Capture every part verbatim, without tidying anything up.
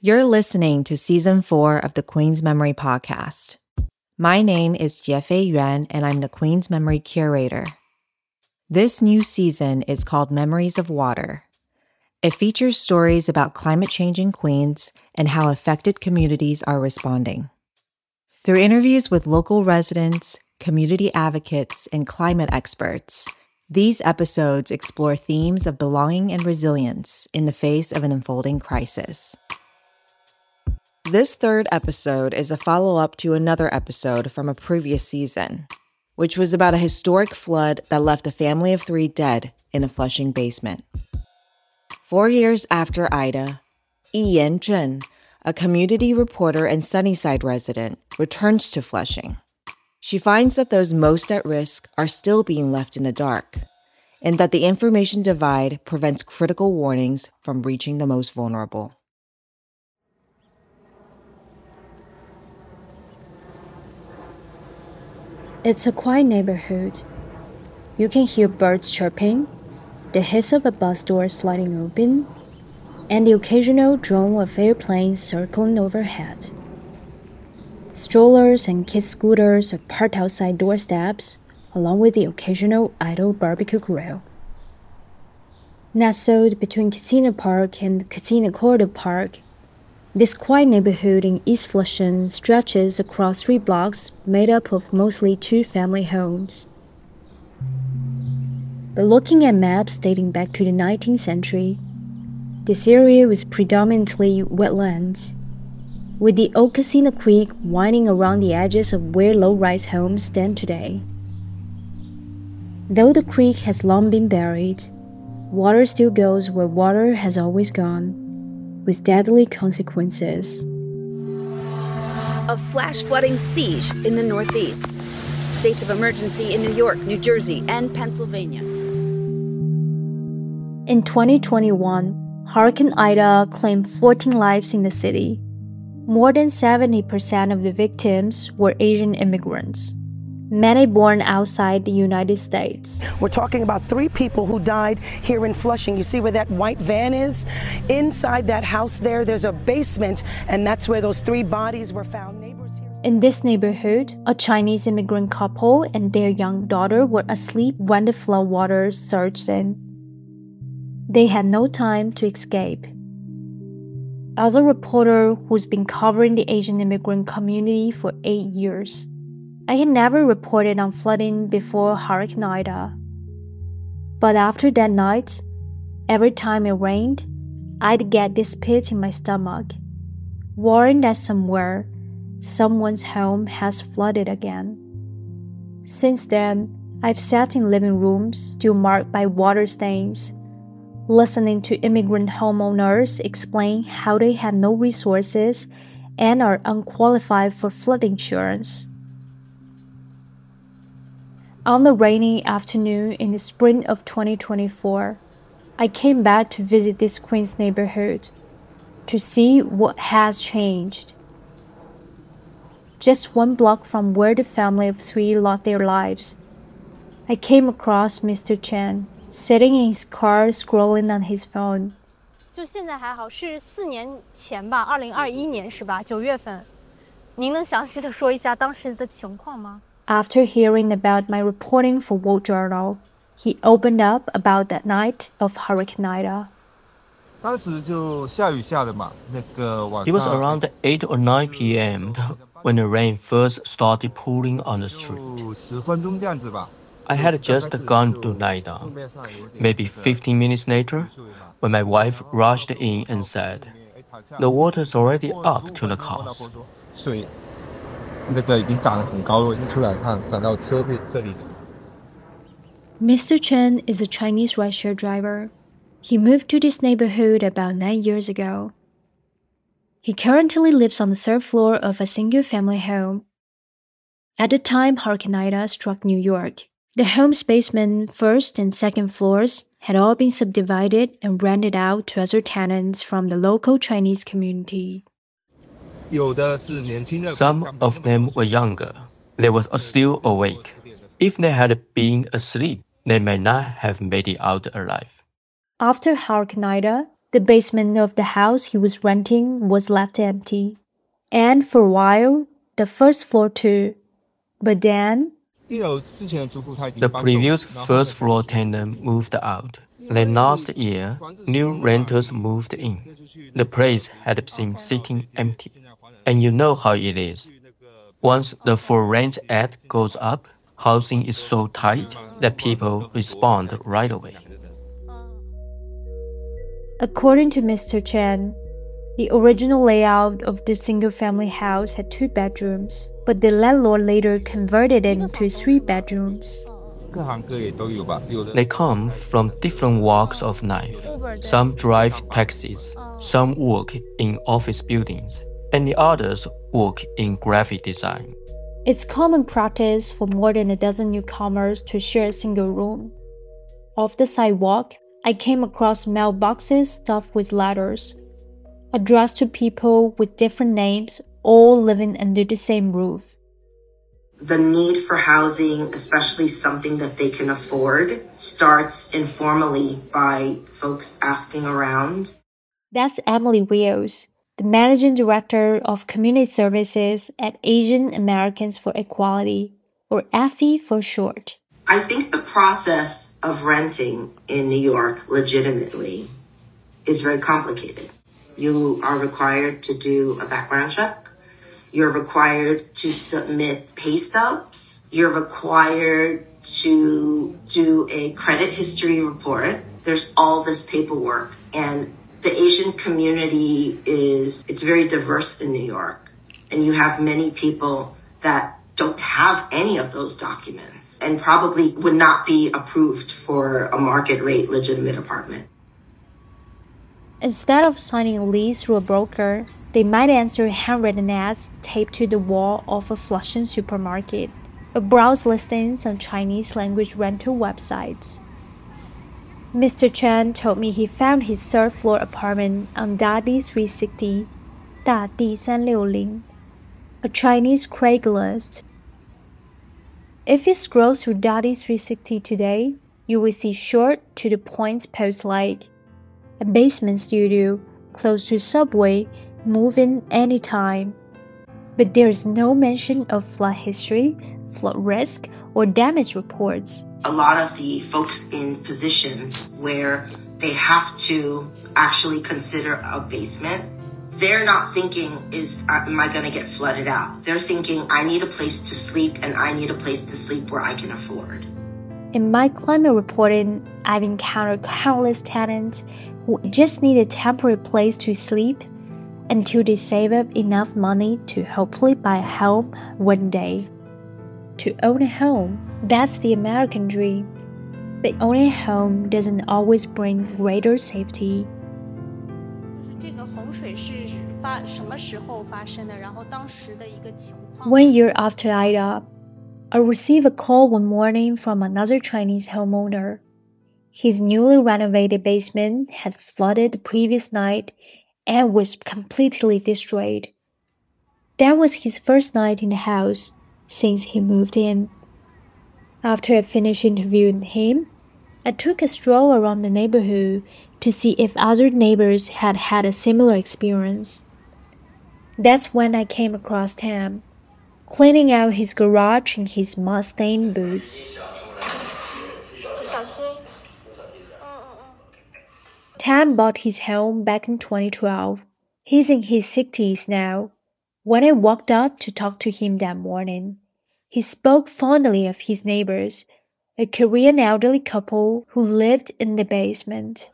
You're listening to Season four of the Queen's Memory Podcast. My name is Jiefei Yuan, and I'm the Queen's Memory Curator. This new season is called Memories of Water. It features stories about climate change in Queens and how affected communities are responding. Through interviews with local residents, community advocates, and climate experts, these episodes explore themes of belonging and resilience in the face of an unfolding crisis. This third episode is a follow-up to another episode from a previous season, which was about a historic flood that left a family of three dead in a Flushing basement. Four years after Ida, Yiyan Zhen, a community reporter and Sunnyside resident, returns to Flushing. She finds that those most at risk are still being left in the dark, and that the information divide prevents critical warnings from reaching the most vulnerable. It's a quiet neighborhood. You can hear birds chirping, the hiss of a bus door sliding open, and the occasional drone of airplanes circling overhead. Strollers and kid scooters are parked outside doorsteps, along with the occasional idle barbecue grill. Nestled between Casino Park and Casino Corridor Park, this quiet neighborhood in East Flushing stretches across three blocks made up of mostly two-family homes. But looking at maps dating back to the nineteenth century, this area was predominantly wetlands, with the old Casino Creek winding around the edges of where low-rise homes stand today. Though the creek has long been buried, water still goes where water has always gone, with deadly consequences. A flash flooding siege in the Northeast. States of emergency in New York, New Jersey, and Pennsylvania. In twenty twenty-one, Hurricane Ida claimed fourteen lives in the city. More than seventy percent of the victims were Asian immigrants, many born outside the United States. We're talking about three people who died here in Flushing. You see where that white van is? Inside that house there, there's a basement, and that's where those three bodies were found. Neighbors here. In this neighborhood, a Chinese immigrant couple and their young daughter were asleep when the floodwaters surged in. They had no time to escape. As a reporter who's been covering the Asian immigrant community for eight years, I had never reported on flooding before Hurricane Ida. But after that night, every time it rained, I'd get this pit in my stomach, worrying that somewhere, someone's home has flooded again. Since then, I've sat in living rooms still marked by water stains, listening to immigrant homeowners explain how they have no resources and are unqualified for flood insurance. On the rainy afternoon in the spring of twenty twenty-four, I came back to visit this Queens neighborhood to see what has changed. Just one block from where the family of three lost their lives, I came across Mister Chen, sitting in his car scrolling on his phone. 就现在还好，是四年前吧，二零二一年是吧？九月份，您能详细的说一下当时的情况吗？ After hearing about my reporting for World Journal, he opened up about that night of Hurricane Ida. 当时就下雨下的嘛，那个晚上。 It was around eight or nine p m when the rain first started pouring on the street. 十分钟这样子吧。 I had just gone to lie down. Maybe fifteen minutes later, when my wife rushed in and said, "The water's already up to the cars." 水那个已经涨得很高了，已经出来看，涨到车位这里。 Mister Chen is a Chinese rideshare driver. He moved to this neighborhood about nine years ago. He currently lives on the third floor of a single-family home. At the time Hurricane Ida struck New York, the home's basement, first and second floors had all been subdivided and rented out to other tenants from the local Chinese community. Some of them were younger. They were still awake. If they had been asleep, they may not have made it out alive. After Hurricane Ida, The basement of the house he was renting was left empty. And for a while, the first floor too. But then, the previous first floor tenant moved out. Then last year, new renters moved in. The place had been sitting empty. And you know how it is. Once the for rent ad goes up, housing is so tight that people respond right away. According to Mister Chen, the original layout of the single-family house had two bedrooms, but the landlord later converted it into three bedrooms. They come from different walks of life. Some drive taxis, some work in office buildings, and the others work in graphic design. It's common practice for more than a dozen newcomers to share a single room. Off the sidewalk, I came across mailboxes stuffed with letters, addressed to people with different names, all living under the same roof. The need for housing, especially something that they can afford, starts informally by folks asking around. That's Emily Rios, the Managing Director of Community Services at Asian Americans for Equality, or A F E for short. I think the process of renting in New York legitimately is very complicated. You are required to do a background check. You're required to submit pay stubs. You're required to do a credit history report. There's all this paperwork. And the Asian community is, it's very diverse in New York. And you have many people that don't have any of those documents and probably would not be approved for a market rate legitimate apartment. Instead of signing a lease through a broker, they might answer handwritten ads taped to the wall of a Flushing supermarket, or browse listings on Chinese language rental websites. Mister Chen told me he found his third floor apartment on Dadi three sixty, 大地三六零, a Chinese Craigslist. If you scroll through Dadi three sixty today, you will see short, to-the-point posts like a basement studio, close to subway, move in anytime. But there is no mention of flood history, flood risk, or damage reports. A lot of the folks in positions where they have to actually consider a basement, they're not thinking, is am I going to get flooded out? They're thinking, I need a place to sleep and I need a place to sleep where I can afford. In my climate reporting, I've encountered countless tenants who just need a temporary place to sleep until they save up enough money to hopefully buy a home one day. To own a home, that's the American dream. But owning a home doesn't always bring greater safety. One year after Ida, I received a call one morning from another Chinese homeowner. His newly renovated basement had flooded the previous night and was completely destroyed. That was his first night in the house since he moved in. After I finished interviewing him, I took a stroll around the neighborhood to see if other neighbors had had a similar experience. That's when I came across Tam, cleaning out his garage in his mud-stained boots. Tam bought his home back in twenty twelve. He's in his sixties now. When I walked up to talk to him that morning, he spoke fondly of his neighbors, a Korean elderly couple who lived in the basement.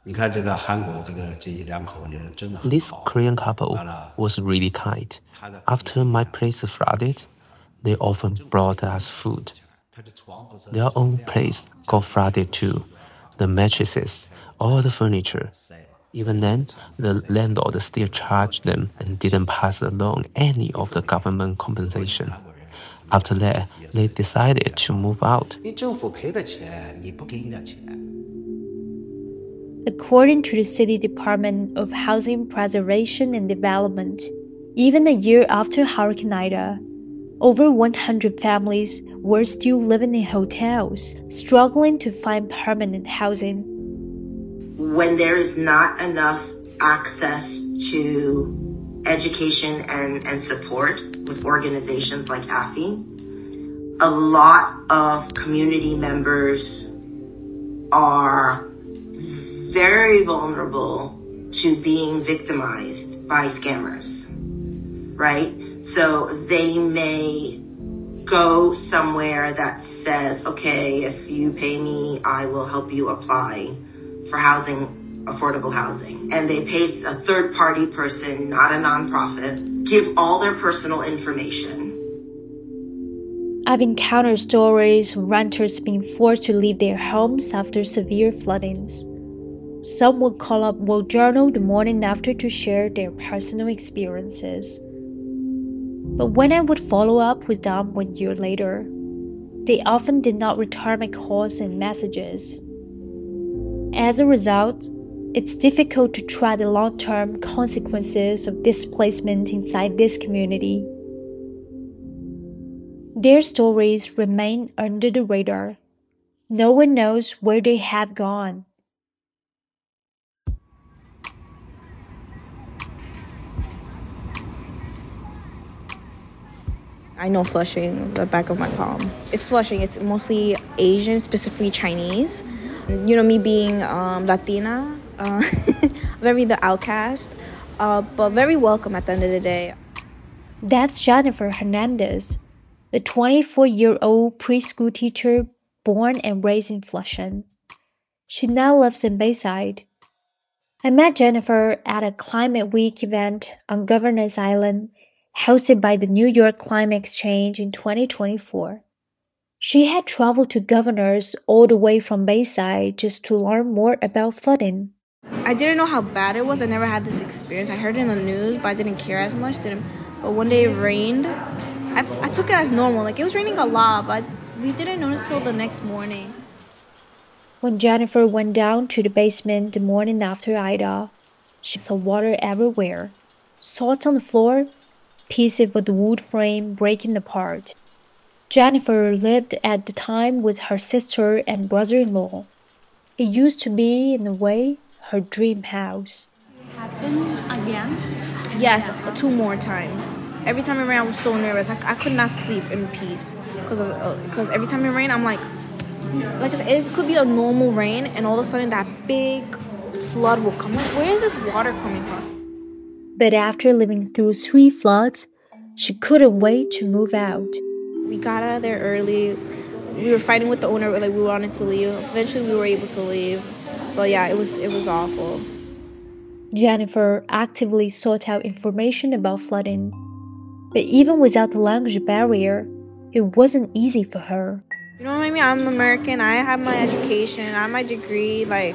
This Korean couple was really kind. After my place flooded, they often brought us food. Their own place got flooded too. The mattresses, all the furniture. Even then, the landlord still charged them and didn't pass along any of the government compensation. After that, they decided to move out. According to the City Department of Housing Preservation and Development, even a year after Hurricane Ida, over one hundred families were still living in hotels, struggling to find permanent housing. When there is not enough access to education and, and support with organizations like A F I. A lot of community members are very vulnerable to being victimized by scammers, right? So they may go somewhere that says, okay, if you pay me, I will help you apply for housing, affordable housing. And they pay a third-party person, not a nonprofit, give all their personal information. I've encountered stories of renters being forced to leave their homes after severe floodings. Some would call up World Journal the morning after to share their personal experiences. But when I would follow up with them one year later, they often did not return my calls and messages. As a result, it's difficult to track the long-term consequences of displacement inside this community. Their stories remain under the radar. No one knows where they have gone. I know Flushing, the back of my palm. It's Flushing. It's mostly Asian, specifically Chinese. You know, me being um, Latina, uh, very the outcast, uh, but very welcome at the end of the day. That's Jennifer Hernandez, the twenty-four-year-old preschool teacher born and raised in Flushing. She now lives in Bayside. I met Jennifer at a Climate Week event on Governor's Island, hosted by the New York Climate Exchange in twenty twenty-four. She had traveled to Governors all the way from Bayside just to learn more about flooding. I didn't know how bad it was. I never had this experience. I heard it in the news, but I didn't care as much. Didn't. But one day it rained. I, f- I took it as normal. Like, it was raining a lot, but we didn't notice till the next morning. When Jennifer went down to the basement the morning after Ida, she saw water everywhere, salt on the floor, pieces of the wood frame breaking apart. Jennifer lived at the time with her sister and brother-in-law. It used to be, in a way, her dream house. Happened again? Yes, two more times. Every time it rained, I was so nervous. I, I could not sleep in peace because of because uh, every time it rained, I'm like, like I said, it could be a normal rain, and all of a sudden that big flood will come. Like, where is this water coming from? But after living through three floods, she couldn't wait to move out. We got out of there early. We were fighting with the owner, like we wanted to leave. Eventually, we were able to leave. But yeah, it was it was awful. Jennifer actively sought out information about flooding. But even without the language barrier, it wasn't easy for her. You know what I mean? I'm American. I have my education. I have my degree. Like,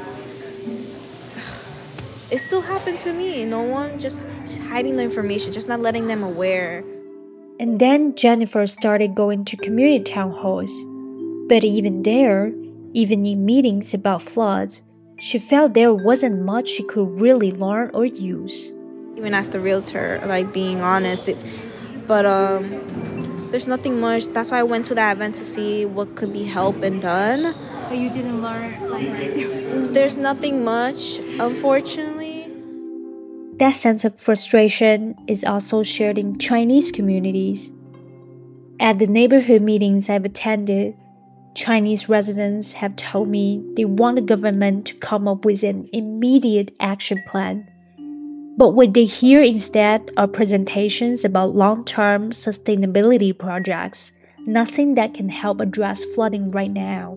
it still happened to me. No one just hiding the information, just not letting them aware. And then Jennifer started going to community town halls. But even there, even in meetings about floods, she felt there wasn't much she could really learn or use. Even as the realtor, like, being honest, it's, but um, there's nothing much. That's why I went to that event to see what could be helped and done. But you didn't learn, like, there's nothing much, unfortunately. That sense of frustration is also shared in Chinese communities. At the neighborhood meetings I've attended, Chinese residents have told me they want the government to come up with an immediate action plan. But what they hear instead are presentations about long-term sustainability projects, nothing that can help address flooding right now.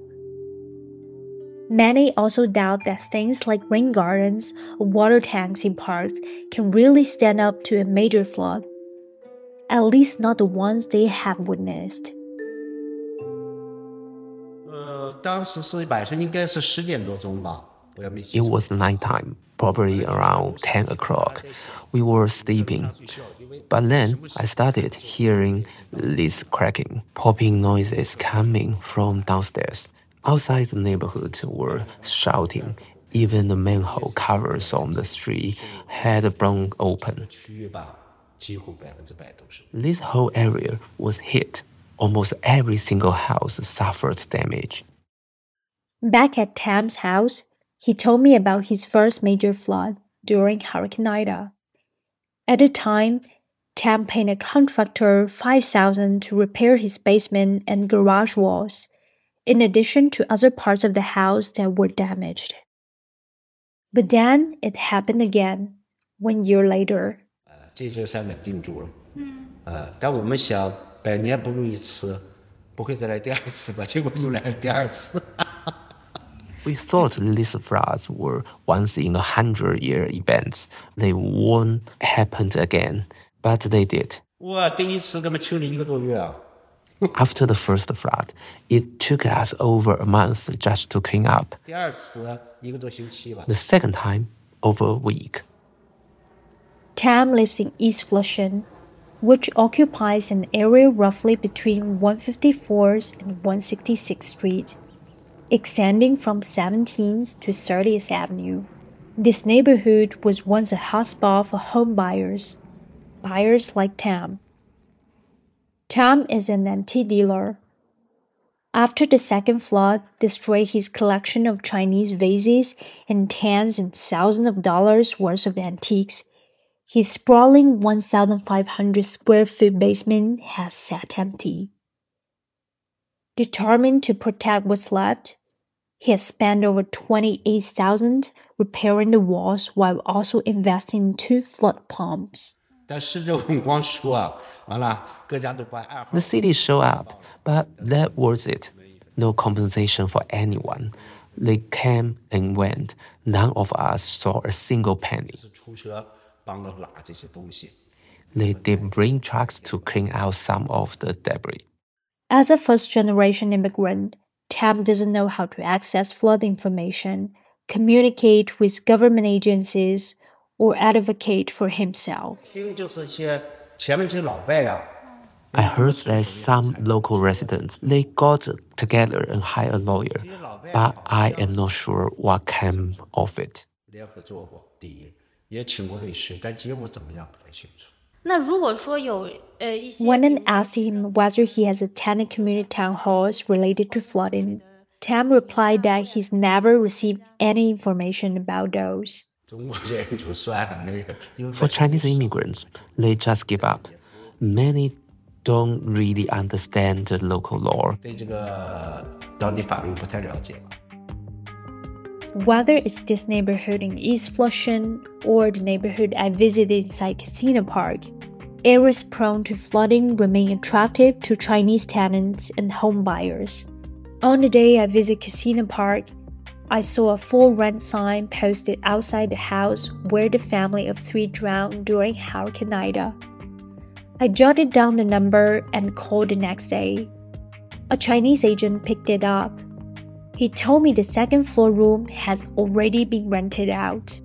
Many also doubt that things like rain gardens or water tanks in parks can really stand up to a major flood, at least not the ones they have witnessed. It was nighttime, probably around ten o'clock. We were sleeping. But then I started hearing this cracking, popping noises coming from downstairs. Outside the neighborhood were shouting. Even the manhole covers on the street had blown open. This whole area was hit. Almost every single house suffered damage. Back at Tam's house, he told me about his first major flood. during Hurricane Ida. At the time, Tam paid a contractor five thousand dollars to repair his basement and garage walls, in addition to other parts of the house that were damaged. But then it happened again, one year later. 这就算稳定住了。嗯。呃，但我们想百年不如一次，不会再来第二次吧？结果又来了第二次。 We thought these floods were once in a hundred-year events. They won't happen again, but they did. 哇，第一次他们清理一个多月啊。 After the first flood, it took us over a month just to clean up. 第二次一个多星期吧。 The second time, over a week. Tam lives in East Flushing, which occupies an area roughly between one fifty-fourth and one sixty-sixth Street, extending from seventeenth to thirtieth Avenue. This neighborhood was once a hotspot for home buyers, buyers like Tam. Tam is an antique dealer. After the second flood destroyed his collection of Chinese vases and tens and thousands of dollars worth of antiques, his sprawling one thousand five hundred square foot basement has sat empty. Determined to protect what's left, he has spent over twenty-eight thousand dollars repairing the walls while also investing in two flood pumps. The city showed up, but that was it. No compensation for anyone. They came and went. None of us saw a single penny. They did bring trucks to clean out some of the debris. As a first-generation immigrant, Tam doesn't know how to access flood information, communicate with government agencies, or advocate for himself. I heard that some local residents, they got together and hired a lawyer, but I am not sure what came of it. When I asked him whether he has attended community town halls related to flooding, Tam replied that he's never received any information about those. For Chinese immigrants, they just give up. Many don't really understand the local law. Whether it's this neighborhood in East Flushing or the neighborhood I visited inside Casino Park, areas prone to flooding remain attractive to Chinese tenants and home buyers. On the day I visited Casino Park, I saw a for rent sign posted outside the house where the family of three drowned during Hurricane Ida. I jotted down the number and called the next day. A Chinese agent picked it up. He told me the second floor room has already been rented out.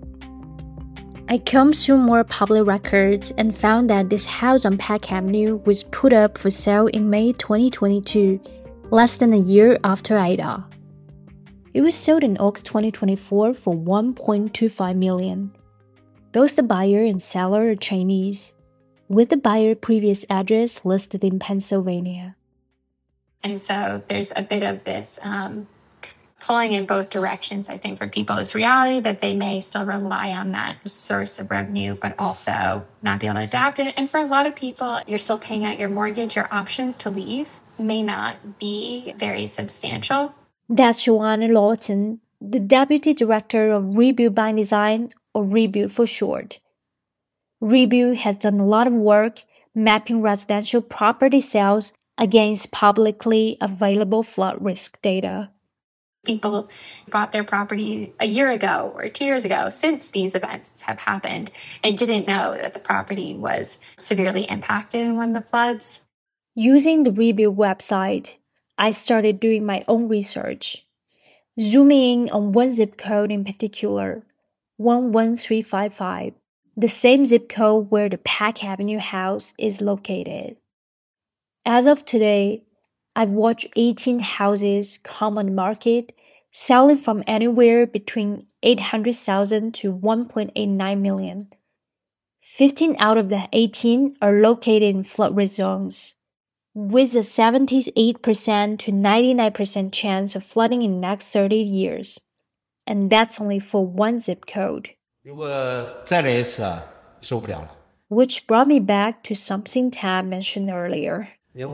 I combed through more public records and found that this house on Park Avenue was put up for sale in May twenty twenty-two, less than a year after Ida. It was sold in August twenty twenty-four for one point two five million dollars. Both the buyer and seller are Chinese, with the buyer previous address listed in Pennsylvania. And so there's a bit of this um, pulling in both directions, I think, for people. It's reality that they may still rely on that source of revenue, but also not be able to adapt it. And for a lot of people, you're still paying out your mortgage. Your options to leave may not be very substantial. That's Joanna Lawton, the Deputy Director of Rebuild by Design, or Rebuild for short. Rebuild has done a lot of work mapping residential property sales against publicly available flood risk data. People bought their property a year ago or two years ago since these events have happened and didn't know that the property was severely impacted in one of the floods. Using the Rebuild website, I started doing my own research, zooming in on one zip code in particular, one one three five five, the same zip code where the Park Avenue house is located. As of today, I've watched eighteen houses come on the market, selling from anywhere between eight hundred thousand to one point eight nine million. fifteen out of the eighteen are located in flood-risk zones, with a seventy-eight percent to ninety-nine percent chance of flooding in the next thirty years. And that's only for one zip code. Which brought me back to something Tam mentioned earlier.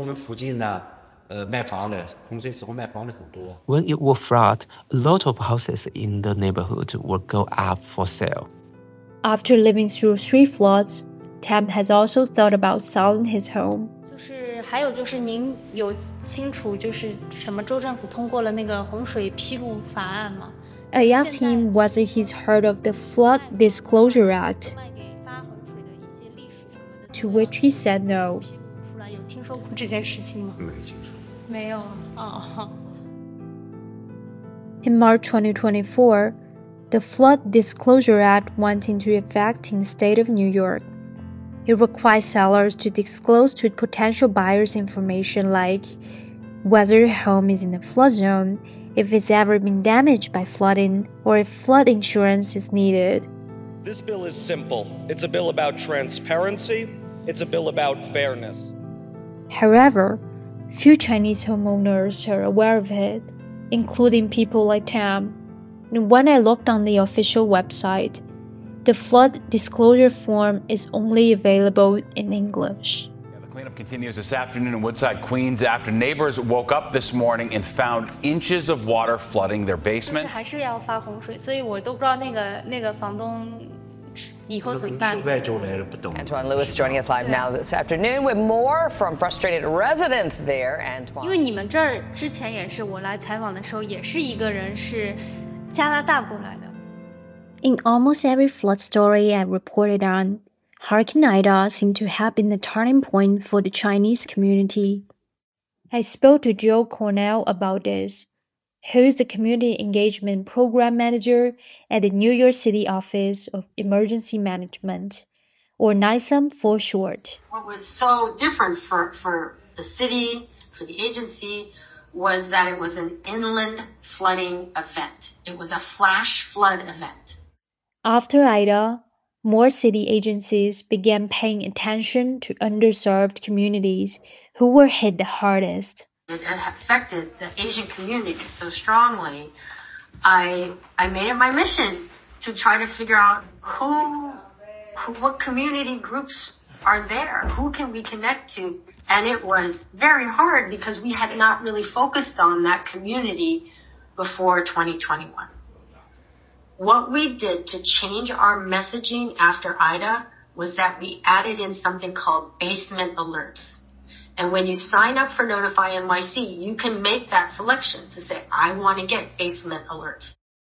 When it will flood, a lot of houses in the neighborhood will go up for sale. After living through three floods, Tam has also thought about selling his home. 就是还有就是您有清楚就是什么州政府通过了那个洪水披露法案吗？ I asked him whether he's heard of the Flood Disclosure Act, to which he said no. 有听说过这件事情吗？没听说。没有啊。 In March twenty twenty-four, the Flood Disclosure Act went into effect in the state of New York. It requires sellers to disclose to potential buyers information like whether your home is in a flood zone, if it's ever been damaged by flooding, or if flood insurance is needed. This bill is simple. It's a bill about transparency. It's a bill about fairness. However, few Chinese homeowners are aware of it, including people like Tam. And when I looked on the official website, the flood disclosure form is only available in English. The cleanup continues this afternoon in Woodside, Queens, after neighbors woke up this morning and found inches of water flooding their basement. 还是要发洪水，所以我都不知道那个那个房东以后怎么办。 Antoine Lewis joining us live now this afternoon with more from frustrated residents there. Antoine. 因为你们这儿之前也是我来采访的时候，也是一个人是加拿大过来的。 In almost every flood story I reported on, Hurricane Ida seemed to have been the turning point for the Chinese community. I spoke to Joe Cornell about this, who is the Community Engagement Program Manager at the New York City Office of Emergency Management, or NYSEM for short. What was so different for, for the city, for the agency, was that it was an inland flooding event. It was a flash flood event. After Ida, more city agencies began paying attention to underserved communities who were hit the hardest. It affected the Asian community so strongly. I I made it my mission to try to figure out who, who what community groups are there, who can we connect to, and it was very hard because we had not really focused on that community before twenty twenty-one. What we did to change our messaging after Ida was that we added in something called basement alerts. And when you sign up for Notify N Y C, you can make that selection to say, I want to get basement alerts.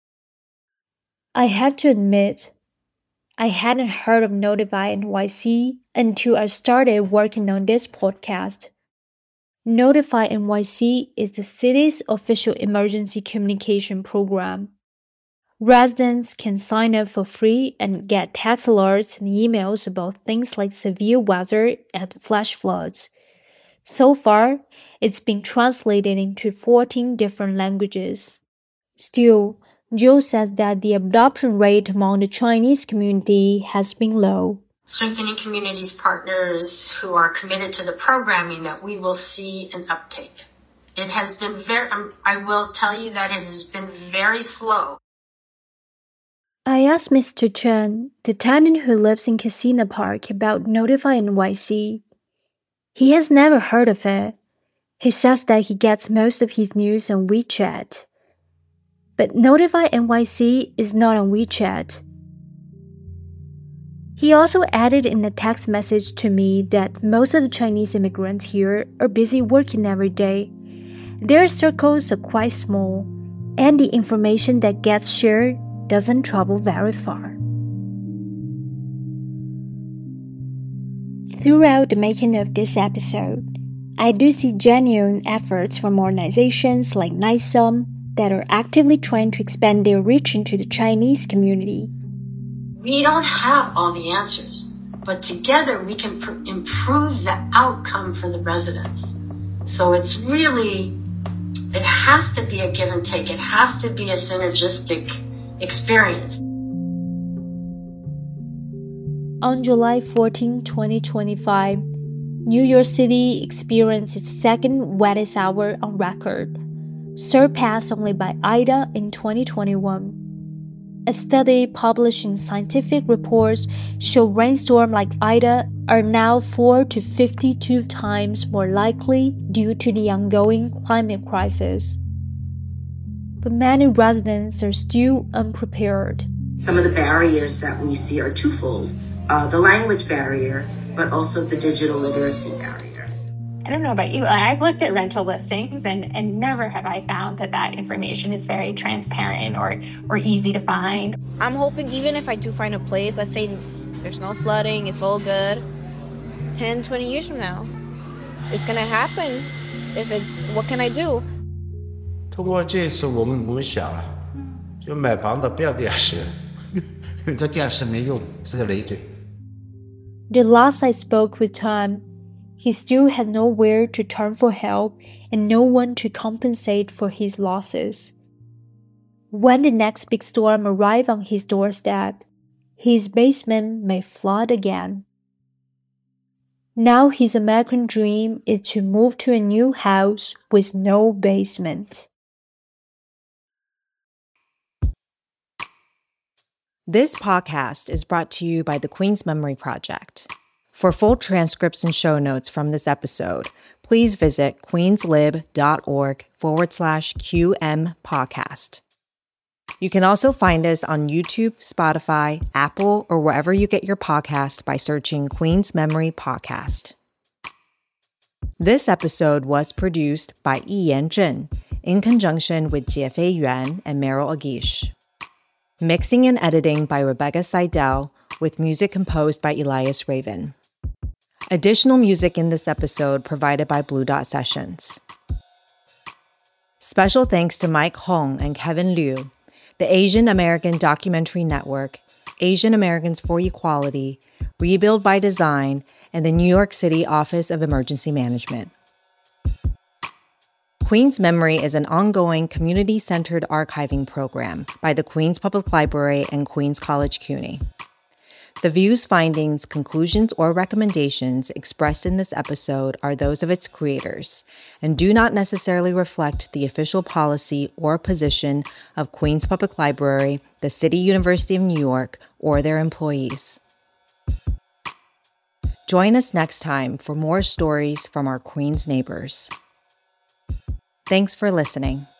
I have to admit, I hadn't heard of Notify N Y C until I started working on this podcast. Notify N Y C is the city's official emergency communication program. Residents can sign up for free and get text alerts and emails about things like severe weather and flash floods. So far, it's been translated into fourteen different languages. Still, Joe says that the adoption rate among the Chinese community has been low. Strengthening communities partners who are committed to the programming, that we will see an uptake. It has been very, um, I will tell you that it has been very slow. I asked Mister Chen, the tenant who lives in Casino Park, about Notify N Y C. He has never heard of it. He says that he gets most of his news on WeChat. But Notify N Y C is not on WeChat. He also added in a text message to me that most of the Chinese immigrants here are busy working every day. Their circles are quite small, and the information that gets shared doesn't travel very far. Throughout the making of this episode, I do see genuine efforts from organizations like NYSEM that are actively trying to expand their reach into the Chinese community. We don't have all the answers, but together we can pr- improve the outcome for the residents. So it's really, it has to be a give and take. It has to be a synergistic experience. On July fourteenth, twenty twenty-five, New York City experienced its second wettest hour on record, surpassed only by Ida in twenty twenty-one. A study published in Scientific Reports showed rainstorms like Ida are now four to fifty-two times more likely due to the ongoing climate crisis. But many residents are still unprepared. Some of the barriers that we see are twofold. Uh, the language barrier, but also the digital literacy barrier. I don't know about you, I've looked at rental listings and, and never have I found that that information is very transparent or, or easy to find. I'm hoping even if I do find a place, let's say there's no flooding, it's all good, ten, twenty years from now, it's gonna happen. If it, what can I do? 通过这次我们我们想了，就买房的不要电视，这电视没用，是个累赘。 The last I spoke with Tom, he still had nowhere to turn for help and no one to compensate for his losses. When the next big storm arrived on his doorstep, his basement may flood again. Now his American dream is to move to a new house with no basement. This podcast is brought to you by the Queen's Memory Project. For full transcripts and show notes from this episode, please visit queenslib.org forward slash QM podcast. You can also find us on YouTube, Spotify, Apple, or wherever you get your podcast by searching Queen's Memory Podcast. This episode was produced by Yiyan Zhen in conjunction with Jiefei Yuan and Meryl Agish. Mixing and editing by Rebecca Seidel with music composed by Elias Raven. Additional music in this episode provided by Blue Dot Sessions. Special thanks to Mike Hong and Kevin Liu, the Asian American Documentary Network, Asian Americans for Equality, Rebuild by Design, and the New York City Office of Emergency Management. Queen's Memory is an ongoing community-centered archiving program by the Queens Public Library and Queens College CUNY. The views, findings, conclusions, or recommendations expressed in this episode are those of its creators and do not necessarily reflect the official policy or position of Queens Public Library, the City University of New York, or their employees. Join us next time for more stories from our Queens neighbors. Thanks for listening.